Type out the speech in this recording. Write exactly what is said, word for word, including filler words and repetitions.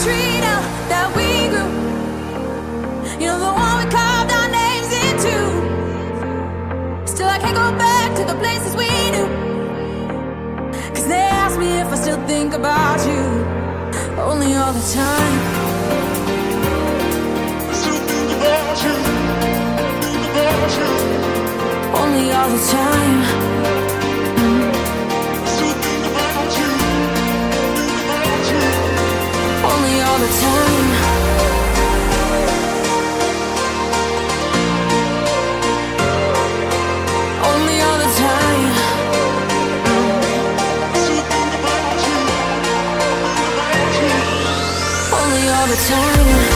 tree now that we grew. You know, the one we carved our names into. Still, I can't go back to the places we knew. Cause they ask me if I still think about you. Only all the time. I still think about you. Think about you. Only all the time. Mm. I still think about you. Think about you. Only all the time. Only all the time. Mm. I still think about you. Think about you. Only all the time.